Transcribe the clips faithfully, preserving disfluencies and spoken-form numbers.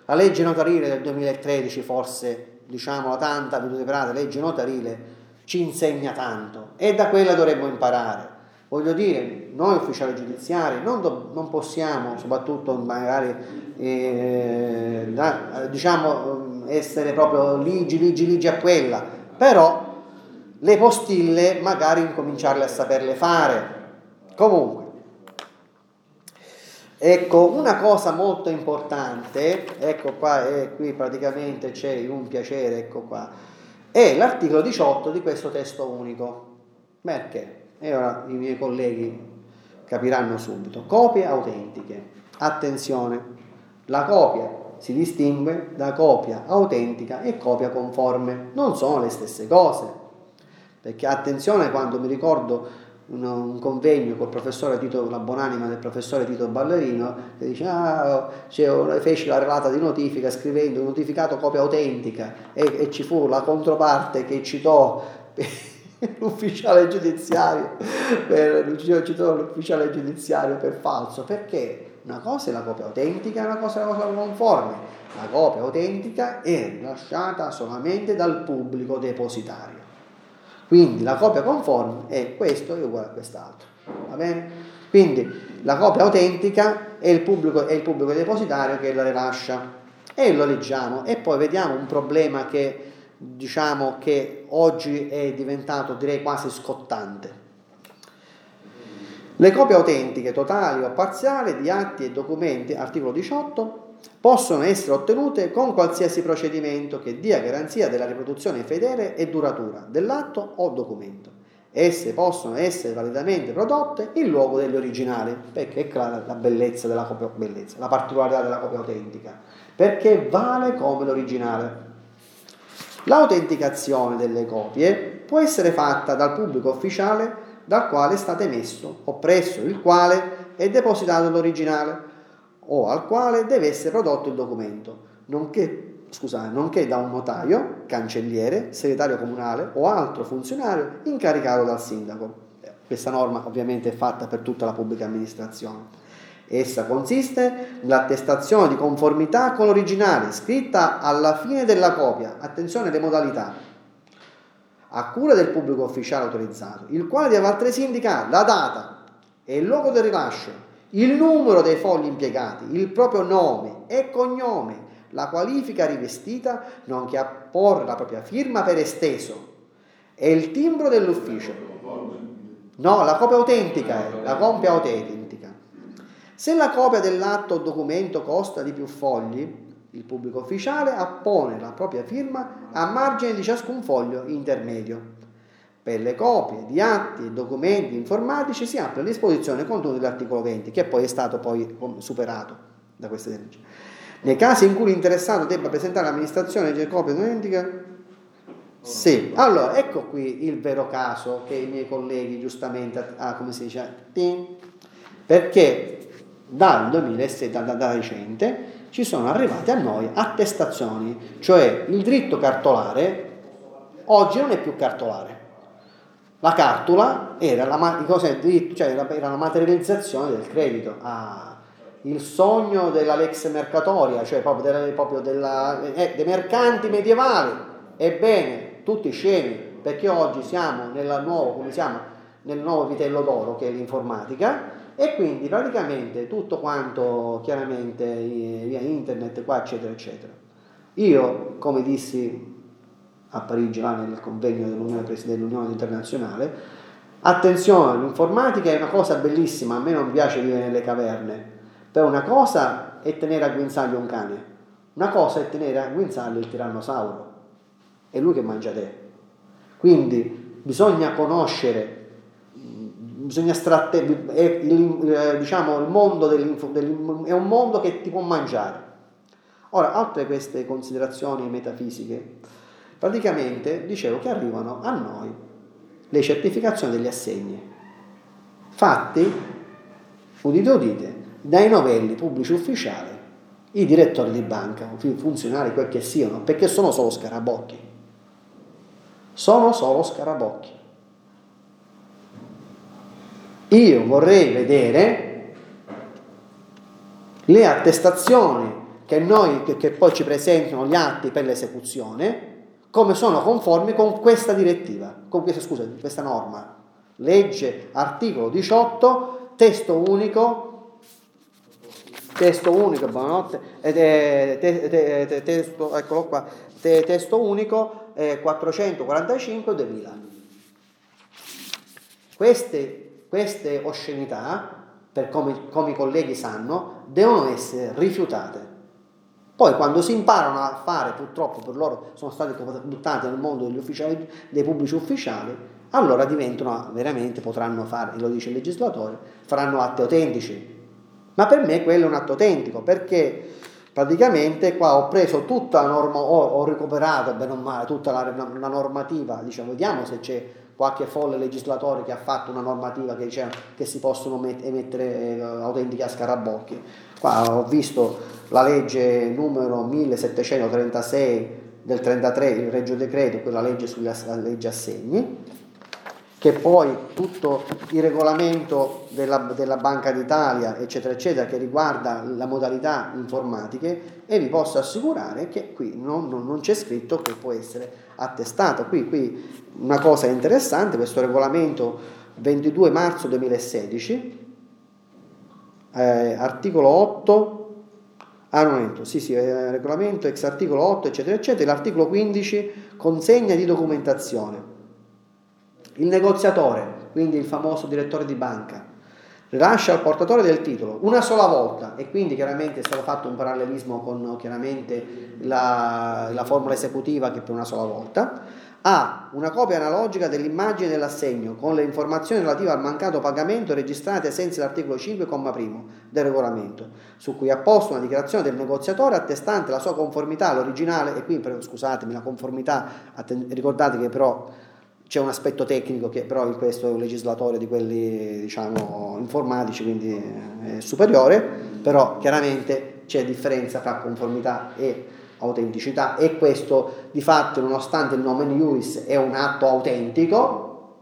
La legge notarile del duemilatredici, forse, diciamo, la tanta vituperata legge notarile, ci insegna tanto e da quella dovremmo imparare. Voglio dire, noi ufficiali giudiziari non, do, non possiamo, soprattutto magari, eh, da, diciamo, essere proprio ligi, ligi, ligi a quella, però le postille magari incominciarle a saperle fare. Comunque, ecco, una cosa molto importante, ecco qua, e qui praticamente c'è un piacere, ecco qua, è l'articolo diciotto di questo testo unico. Perché? E ora i miei colleghi capiranno subito. Copie autentiche. Attenzione, la copia si distingue da copia autentica e copia conforme. Non sono le stesse cose. Perché attenzione, quando mi ricordo un, un convegno col professore Tito, la buonanima del professore Tito Ballerino, che dice, ah, cioè, feci la relata di notifica scrivendo notificato copia autentica e, e ci fu la controparte che citò l'ufficiale giudiziario per, citò l'ufficiale giudiziario per falso, perché una cosa è la copia autentica e una cosa è la cosa conforme. La copia autentica è rilasciata solamente dal pubblico depositario. Quindi la copia conforme è questo è uguale a quest'altro, va bene? Quindi la copia autentica è il pubblico, è il pubblico depositario che la rilascia e lo leggiamo e poi vediamo un problema che diciamo che oggi è diventato, direi, quasi scottante. Le copie autentiche totali o parziali di atti e documenti, articolo diciotto, possono essere ottenute con qualsiasi procedimento che dia garanzia della riproduzione fedele e duratura dell'atto o documento. Esse possono essere validamente prodotte in luogo degli originali, perché è clara la bellezza della copia, bellezza, la particolarità della copia autentica, perché vale come l'originale. L'autenticazione delle copie può essere fatta dal pubblico ufficiale dal quale è stato emesso o presso il quale è depositato l'originale o al quale deve essere prodotto il documento, nonché, scusate, nonché da un notaio, cancelliere, segretario comunale o altro funzionario incaricato dal sindaco. Questa norma ovviamente è fatta per tutta la pubblica amministrazione. Essa consiste nell'attestazione di conformità con l'originale, scritta alla fine della copia, attenzione alle modalità, a cura del pubblico ufficiale autorizzato, il quale deve altresì indicare la data e il luogo del rilascio, il numero dei fogli impiegati, il proprio nome e cognome, la qualifica rivestita, nonché apporre la propria firma per esteso e il timbro dell'ufficio. No, la copia autentica è, la copia autentica. Se la copia dell'atto o documento costa di più fogli, il pubblico ufficiale appone la propria firma a margine di ciascun foglio intermedio. Per le copie di atti e documenti informatici si apre la disposizione contenuta dell'articolo venti, che poi è stato poi superato da queste leggi. Nei casi in cui l'interessato debba presentare all'amministrazione di copie autentiche, sì. Allora, ecco qui il vero caso che i miei colleghi giustamente, ah, come si dice, perché dal duemilasette, da, da, da recente, ci sono arrivate a noi attestazioni, cioè il diritto cartolare oggi non è più cartolare. La cartola era la, cos'è, cioè era, era la materializzazione del credito, ah, il sogno della lex mercatoria, cioè proprio, della, proprio della, eh, dei mercanti medievali. Ebbene, tutti scemi, perché oggi siamo nella nuovo, come siamo, nel nuovo vitello d'oro che è l'informatica, e quindi praticamente tutto quanto chiaramente via internet qua eccetera eccetera. Io, come dissi a Parigi là nel convegno dell'Unione, dell'Unione Internazionale, attenzione, l'informatica è una cosa bellissima, a me non piace vivere nelle caverne, però una cosa è tenere a guinzaglio un cane, una cosa è tenere a guinzaglio il tirannosauro, è lui che mangia te. Quindi bisogna conoscere, bisogna stratte, è il, diciamo il mondo dell'info, dell'info, è un mondo che ti può mangiare. Ora, altre queste considerazioni metafisiche, praticamente dicevo che arrivano a noi le certificazioni degli assegni fatti, udite udite, dai novelli pubblici ufficiali, i direttori di banca, funzionari, quel che siano, perché sono solo scarabocchi. Sono solo scarabocchi. Io vorrei vedere le attestazioni che, noi, che, che poi ci presentano gli atti per l'esecuzione, come sono conformi con questa direttiva, con questa, scusa, questa norma. Legge, articolo diciotto, testo unico, testo unico, buonanotte, eh, te, te, te, testo, eccolo qua, te, testo unico eh, quattrocentoquarantacinque duemila. Queste, queste oscenità, per come, come i colleghi sanno, devono essere rifiutate. Poi quando si imparano a fare, purtroppo per loro sono stati buttati nel mondo degli ufficiali, dei pubblici ufficiali, allora diventano veramente, potranno fare, lo dice il legislatore, faranno atti autentici. Ma per me quello è un atto autentico, perché praticamente qua ho preso tutta la norma, ho, ho recuperato bene o male tutta la, la normativa, diciamo, vediamo se c'è qualche folle legislatore che ha fatto una normativa che diceva che si possono met- emettere eh, autentiche a scarabocchi. Qua ho visto la legge numero millesettecentotrentasei del trentatré, il Regio Decreto, quella legge sulla legge assegni, che poi tutto il regolamento della, della Banca d'Italia, eccetera, eccetera, che riguarda la modalità informatiche, e vi posso assicurare che qui non, non, non c'è scritto che può essere attestato. Qui, qui una cosa interessante, questo regolamento ventidue marzo duemilasedici, eh, articolo otto, ah non entro, sì sì, eh, regolamento ex articolo otto, eccetera, eccetera, l'articolo quindici, consegna di documentazione. Il negoziatore, quindi il famoso direttore di banca, rilascia al portatore del titolo una sola volta, e quindi chiaramente è stato fatto un parallelismo con chiaramente la, la formula esecutiva, che per una sola volta, ha una copia analogica dell'immagine dell'assegno con le informazioni relative al mancato pagamento registrate ai sensi dell'articolo cinque, comma primo del regolamento, su cui ha posto una dichiarazione del negoziatore attestante la sua conformità all'originale. E qui, scusatemi, la conformità, ricordate che però c'è un aspetto tecnico, che però questo è un legislatore di quelli, diciamo, informatici, quindi è superiore, però chiaramente c'è differenza tra conformità e autenticità, e questo di fatto, nonostante il nomen iuris è un atto autentico,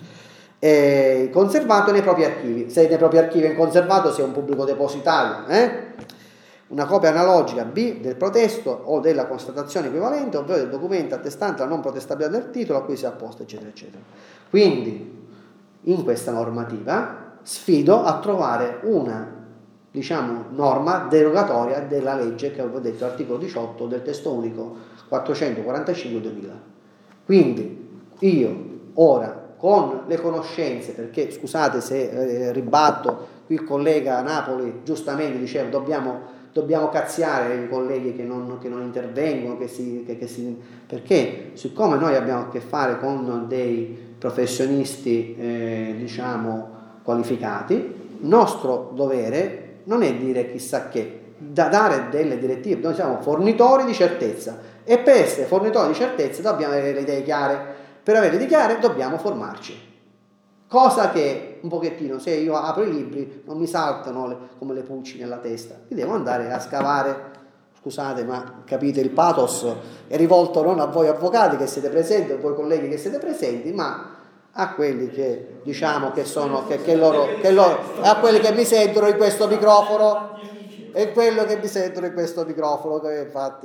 è conservato nei propri archivi. Se nei propri archivi è conservato, se è un pubblico depositario, eh? Una copia analogica B del protesto o della constatazione equivalente, ovvero del documento attestante la non protestabilità del titolo a cui si è apposto, eccetera, eccetera. Quindi in questa normativa sfido a trovare una, diciamo, norma derogatoria della legge che avevo detto, articolo diciotto del testo unico quattrocentoquarantacinque duemila. Quindi io ora, con le conoscenze, perché scusate se eh, ribatto, qui il collega a Napoli giustamente diceva dobbiamo dobbiamo cazziare i colleghi che non, che non intervengono, che si, che, che si, perché siccome noi abbiamo a che fare con dei professionisti eh, diciamo qualificati, il nostro dovere non è dire chissà che, da dare delle direttive. Noi siamo fornitori di certezza, e per essere fornitori di certezza dobbiamo avere le idee chiare. Per avere le idee chiare dobbiamo formarci, cosa che un pochettino, se io apro i libri non mi saltano le, come le pulci nella testa, mi devo andare a scavare. Scusate, ma capite, il pathos è rivolto non a voi avvocati che siete presenti, a voi colleghi che siete presenti, ma a quelli che diciamo che sono che, che loro, che loro a quelli che mi sentono in questo microfono, è quello che mi sentono in questo microfono, che infatti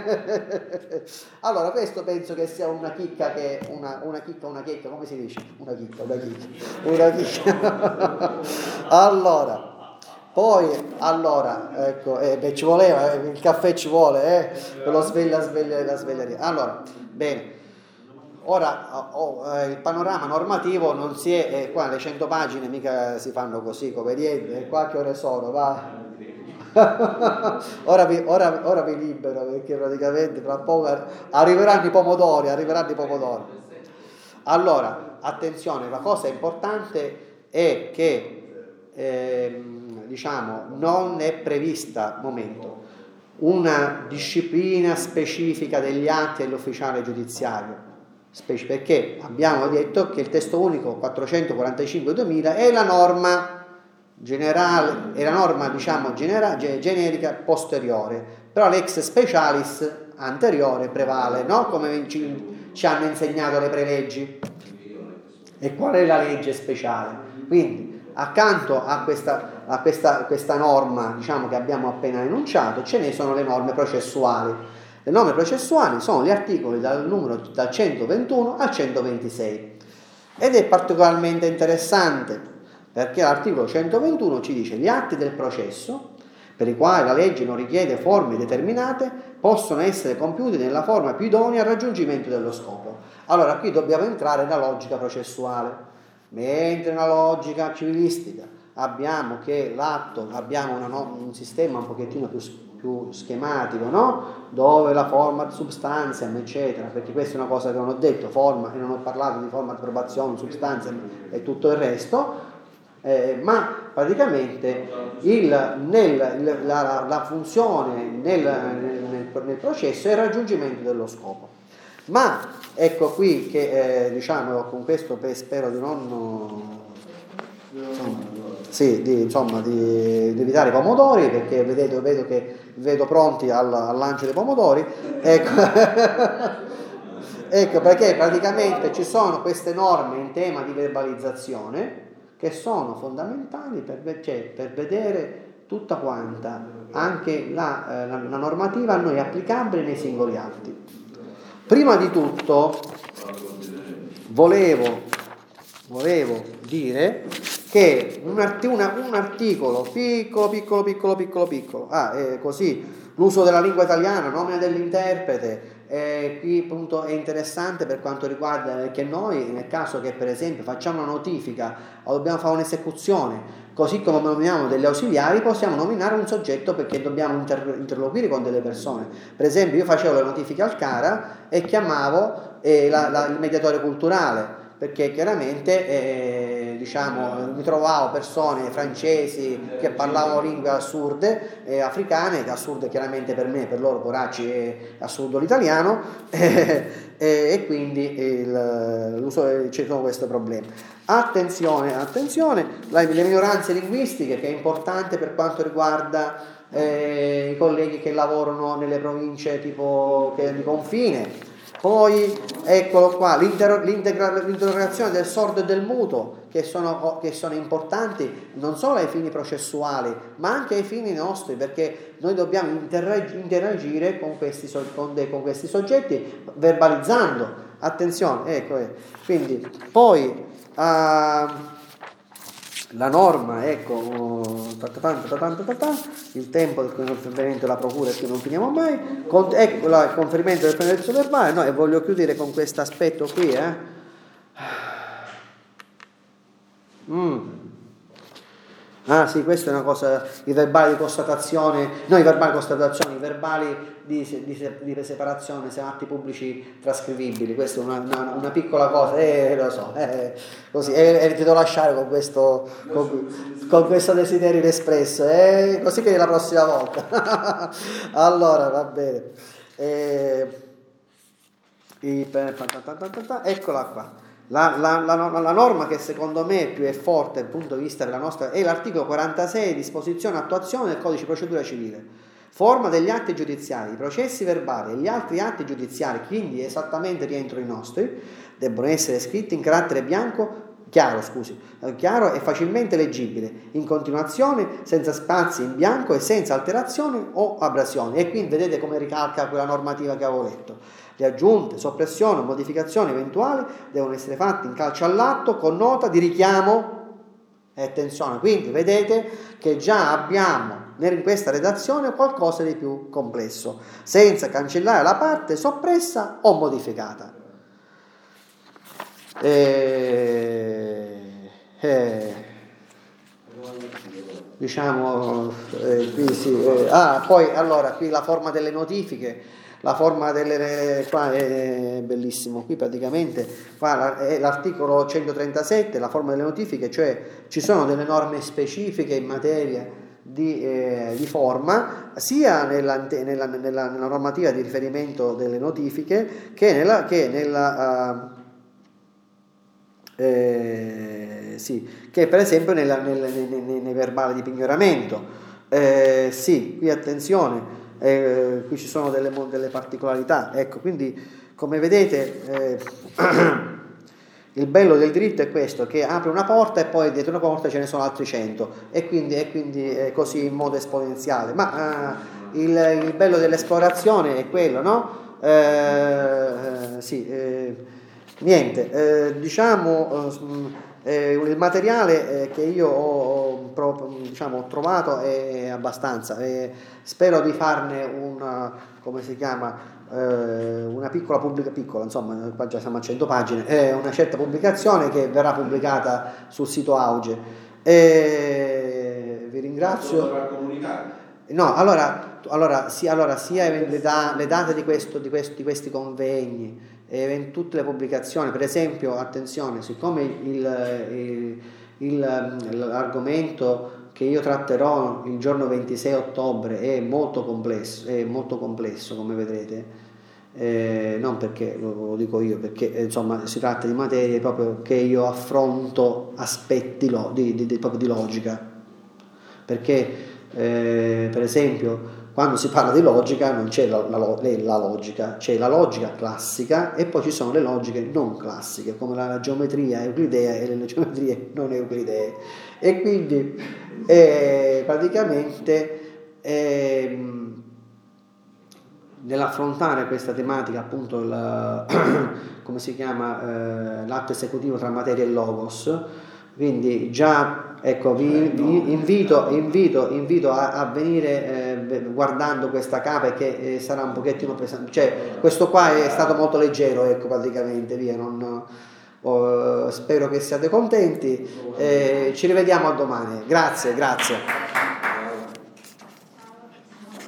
allora questo penso che sia una chicca, che una, una chicca una chicca come si dice? Una chicca, una chicca, una chicca. Allora poi, allora, ecco, eh, beh, ci voleva, eh, il caffè ci vuole, eh, per lo sveglia, sveglia, la svegliaria. Allora, bene, ora oh, eh, il panorama normativo non si è, eh, qua le cento pagine mica si fanno così, come niente, qua che ore sono, va. ora, vi, ora, ora vi libero, perché praticamente tra poco arriveranno i pomodori, arriveranno i pomodori. Allora, attenzione, la cosa importante è che ehm, diciamo non è prevista momento una disciplina specifica degli atti dell'ufficiale giudiziario, perché abbiamo detto che il testo unico quattrocentoquarantacinque duemila è la norma generale, è la norma diciamo genera, generica posteriore, però l'ex specialis anteriore prevale, no? Come ci, ci hanno insegnato le preleggi. E qual è la legge speciale? Quindi accanto a questa a questa, questa norma, diciamo, che abbiamo appena enunciato, ce ne sono le norme processuali. Le norme processuali sono gli articoli dal numero dal centoventuno al centoventisei ed è particolarmente interessante perché l'articolo centoventuno ci dice: gli atti del processo per i quali la legge non richiede forme determinate possono essere compiuti nella forma più idonea al raggiungimento dello scopo. Allora qui dobbiamo entrare nella logica processuale, mentre nella logica civilistica abbiamo che l'atto, abbiamo una, un sistema un pochettino più, più schematico, no? Dove la forma substanza eccetera, perché questa è una cosa che non ho detto, forma, e non ho parlato di forma di approbazione, substanza e tutto il resto. Eh, ma praticamente il, nel, la, la funzione nel, nel, nel processo è il raggiungimento dello scopo. Ma ecco qui che eh, diciamo con questo spero di non insomma, sì, di, insomma, di, di evitare i pomodori, perché vedete, vedo che vedo pronti al, al lancio dei pomodori, ecco. Ecco perché praticamente ci sono queste norme in tema di verbalizzazione che sono fondamentali per, cioè, per vedere tutta quanta anche la, eh, la, la normativa a noi applicabile nei singoli atti. Prima di tutto volevo, volevo dire che un, arti, una, un articolo piccolo, piccolo, piccolo, piccolo, piccolo, ah, è così, l'uso della lingua italiana, nomina dell'interprete, eh, qui appunto è interessante per quanto riguarda che noi, nel caso che per esempio facciamo una notifica o dobbiamo fare un'esecuzione, così come nominiamo degli ausiliari, possiamo nominare un soggetto perché dobbiamo inter- interloquire con delle persone. Per esempio io facevo le notifiche al CARA e chiamavo eh, la, la, il mediatore culturale, perché chiaramente eh, diciamo, mi trovavo persone francesi che parlavano lingue assurde, eh, africane, assurde chiaramente per me, per loro poracci è assurdo l'italiano, eh, eh, e quindi il, l'uso, ci sono questi problemi. Attenzione, attenzione, le minoranze linguistiche, che è importante per quanto riguarda eh, i colleghi che lavorano nelle province tipo che di confine. Poi eccolo qua, l'interrogazione del sordo e del muto, che sono, che sono importanti non solo ai fini processuali ma anche ai fini nostri, perché noi dobbiamo interagire con questi, con dei, con questi soggetti verbalizzando. Attenzione, ecco, eh. Quindi poi uh, la norma, ecco, il tempo del conferimento della procura, che non finiamo mai, con, ecco il conferimento del processo verbale, no, e voglio chiudere con questo aspetto qui, eh. Mm. Ah sì, questa è una cosa, i verbali di constatazione, no, i verbali di constatazione, i verbali di, di, di separazione, se atti pubblici trascrivibili, questa è una, una, una piccola cosa, eh, lo so, eh, così, e eh, ti devo lasciare con questo, con, con questo desiderio espresso, eh, così che la prossima volta. Allora, va bene. Eh, i, eccola qua. La, la, la, la norma che secondo me più è forte dal punto di vista della nostra è l'articolo quarantasei, disposizione e attuazione del codice di procedura civile, forma degli atti giudiziari, i processi verbali e gli altri atti giudiziari, quindi esattamente rientro i nostri, debbono essere scritti in carattere bianco chiaro, scusi, chiaro e facilmente leggibile, in continuazione, senza spazi in bianco e senza alterazioni o abrasioni. E qui vedete come ricalca quella normativa che avevo letto. Le aggiunte, soppressioni o modificazioni eventuali devono essere fatte in calce all'atto con nota di richiamo e attenzione. Quindi vedete che già abbiamo in questa redazione qualcosa di più complesso, senza cancellare la parte soppressa o modificata. E, e, diciamo eh, qui sì, eh, ah poi allora qui la forma delle notifiche. La forma delle, qua è bellissimo, qui praticamente qua è l'articolo centotrentasette, la forma delle notifiche, cioè ci sono delle norme specifiche in materia di, eh, di forma, sia nella, nella, nella, nella normativa di riferimento delle notifiche che nella, che nella uh, eh, sì, che per esempio nella, nel, nei, nei, nei verbali di pignoramento. Eh, sì, qui attenzione. Eh, qui ci sono delle, delle particolarità, ecco, quindi come vedete eh, il bello del diritto è questo, che apre una porta e poi dietro una porta ce ne sono altri cento, e quindi è quindi è così in modo esponenziale. Ma eh, il, il bello dell'esplorazione è quello, no? Eh, sì, eh, niente, eh, diciamo, eh, il materiale eh, che io ho, ho, diciamo, ho trovato è abbastanza, eh, spero di farne una, come si chiama, eh, una piccola pubblica, piccola, insomma, qua già siamo a cento pagine, eh, una certa pubblicazione che verrà pubblicata sul sito Auge. E vi ringrazio. No, allora, allora, sì, allora sia le, da, le date di, questo, di, questo, di questi convegni, e tutte le pubblicazioni, per esempio, attenzione, siccome il, il, il, l'argomento che io tratterò il giorno ventisei ottobre è molto complesso, è molto complesso come vedrete, eh, non perché lo, lo dico io, perché eh, insomma si tratta di materie proprio che io affronto aspetti lo, di, di, di, proprio di logica, perché eh, per esempio quando si parla di logica non c'è la, la, la logica, c'è la logica classica e poi ci sono le logiche non classiche, come la, la geometria euclidea e le geometrie non euclidee. E quindi eh, praticamente eh, nell'affrontare questa tematica, appunto il, come si chiama, eh, l'atto esecutivo tra materia e logos, quindi già ecco, vi, vi invito, invito, invito a, a venire eh, guardando questa capa che eh, sarà un pochettino pesante, cioè questo qua è stato molto leggero, ecco, praticamente, via, non, oh, spero che siate contenti, eh, ci rivediamo a domani, grazie, grazie.